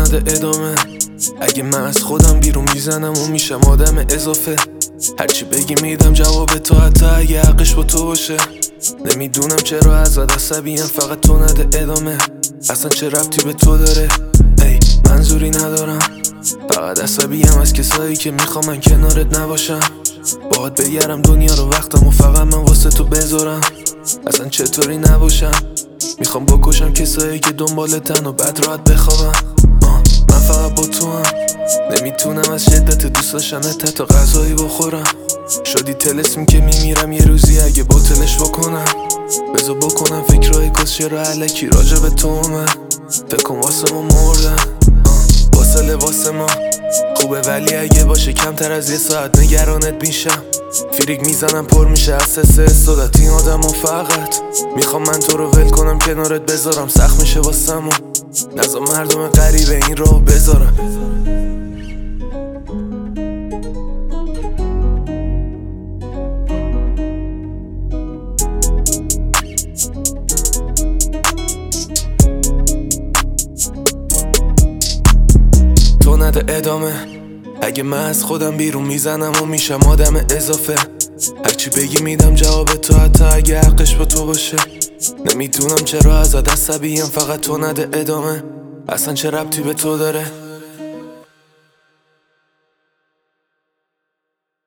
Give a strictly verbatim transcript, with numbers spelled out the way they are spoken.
نده ادامه. اگه من از خودم بیرون میزنم و میشم آدم اضافه. هرچی بگی میدم جواب تو، حتی اگه حقش با تو باشه. نمیدونم چرا ازت عصبیم، فقط تو نده ادامه. اصلا چه ربطی به تو داره؟ ای منظوری ندارم، فقط عصبیم از کسایی که میخوام من کنارت نباشم. باهات بگرم دنیا رو وقتم و فقط من واسه تو بذارم. اصلا چطوری نباشم، میخوام بکشم کسایی که دنبالتن و بعد راحت بخوابم. من فقط با تو هم نمیتونم از شدت دوست داشتنت حتی غذایی بخورم. شدی تلسمی که میمیرم یه روزی اگه بوتلش بکنم. بذار بکنم فکرهای کسچه رو علکی راجع به تو من. فکر کن واسه ما مردن، واصله واسه ما خوبه، ولی اگه باشه کمتر از یه ساعت نگرانت میشم. فریک میزنم پر میشه از سه استادت این آدم و فقط میخوام من تو رو ول کنم کنارت بذارم. سخت میشه واسم و نزا مردم غریبه این رو بذارم. تو نده ادامه. اگه من از خودم بیرون میزنم و میشم آدم اضافه. هرچی بگی میدم جواب تو، حتی اگه حقش با تو باشه. نمیدونم چرا ازت عصبیم، فقط تو نده ادامه. اصلا چه ربطی به تو داره؟